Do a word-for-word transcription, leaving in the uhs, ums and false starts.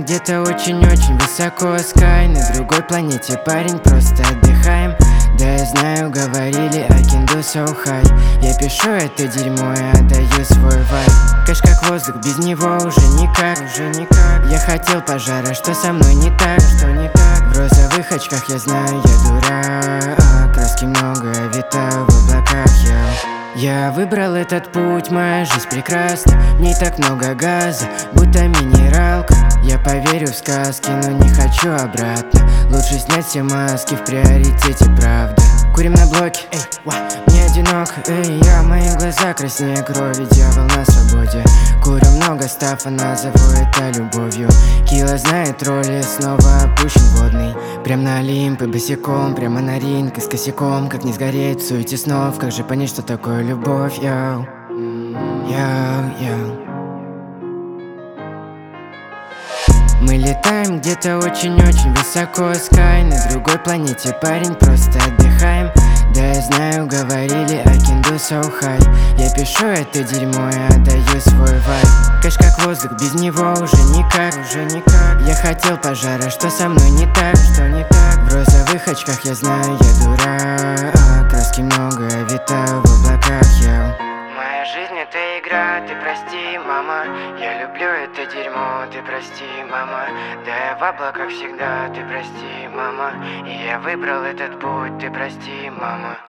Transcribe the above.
где-то очень-очень высоко, Sky. На другой планете, парень, просто отдыхаем. Да я знаю, говорили, I can do so high. Я пишу это дерьмо и отдаю свой вайб. Кэш как воздух, без него уже никак, уже никак. Я хотел пожара, что со мной не так, что не так. В розовых очках я знаю, я дурак. Краски много, я витаю в облаках, я Я выбрал этот путь, моя жизнь прекрасна. В ней так много газа, будто минералка. Я поверю в сказки, но не хочу обратно. Лучше снять все маски, в приоритете правда. Курим на блоке, эй, ва, мне одиноко, эй, я, мои глаза краснее крови, дьявол на свободе. Курю много стафа, назову это любовью. Килла знает роли, снова опущен водный. Прям на Олимп и босиком, прямо на ринг и с косяком. Как не сгореть в суете снов, как же понять, что такое любовь, йоу, йоу, йоу. Мы летаем где-то очень-очень высоко, Sky. На другой планете, парень, просто отдыхаем. Да я знаю, говорили, I can do so high. Я пишу это дерьмо и отдаю свой вайб. Кэш как воздух, без него уже никак, уже никак. Я хотел пожара, что со мной не так, что не так. В розовых очках я знаю, я дурак. Краски много, я витаю в облаках, я Моя жизнь это игра, ты прости, мама. Я люблю это дерьмо, ты прости, мама. Да я в облаках всегда, ты прости, мама. И я выбрал этот путь, ты прости, мама.